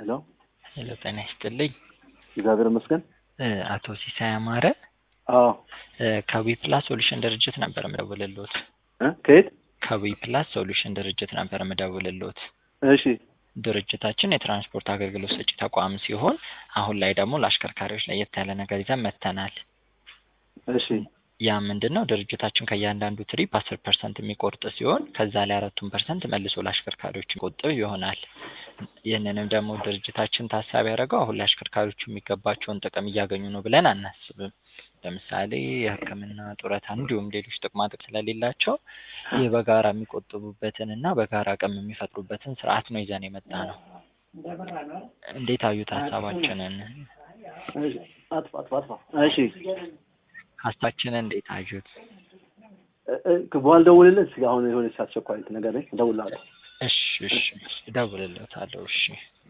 ሄሎ ጤና ይስጥልኝ። እግዚአብሔር ይመስገን። አቶ ሲሳይ አማረ አዎ ከዊፕላስ ሶሉሽን ድርጅት ነበር የምደውልልዎት። ከየት? ከዊፕላስ ሶሉሽን ድርጅት ነበር የምደውልልዎት። እሺ ድርጅታችን የትራንስፖርት አገልግሎት ሰጪ ተቋም ሲሆን አሁን ላይ ደግሞ ለአሽከርካሪዎች ለየት ያለ ነገር ይዘን መጥተናል። እሺ ያ ምንድነው? ድርጅታችን ከእያንዳንዱ ትሪፕ 10% የሚቆርጥ ሲሆን ከዛ ላይ 4% መልሶ ለአሽከርካሪዎች ቆጥብ ይሆናል። ይህንንም ደግሞ ድርጅታችን ታሳቢ ያደረገው አሁን ለአሽከርካሪዎች የሚገባቸውን ጥቅም እያገኙ ነው ብለን አናስብም። ለምሳሌ የሕክምና ጡረታ እንዲሁም ሌሎች ጥቅማ ጥቅም ስለሌላቸው ይህ በጋራ የሚቆጥቡበትን እና በጋራ አቅም የሚፈጥሩበትን ስርዓት ነው ይዘን የመጣነው። እንዴት አዩት ሀሳባችንን? አጥፋ እሺ ሀሳባችንን እንዴት አዩት? በኋላ ደውልልኝ። እስኪ አሁን የሆነ አስቸኳይ ነገር ነኝ፣ እደውልልሃለሁ። እሺ እደውልልዎታለሁ። እሺ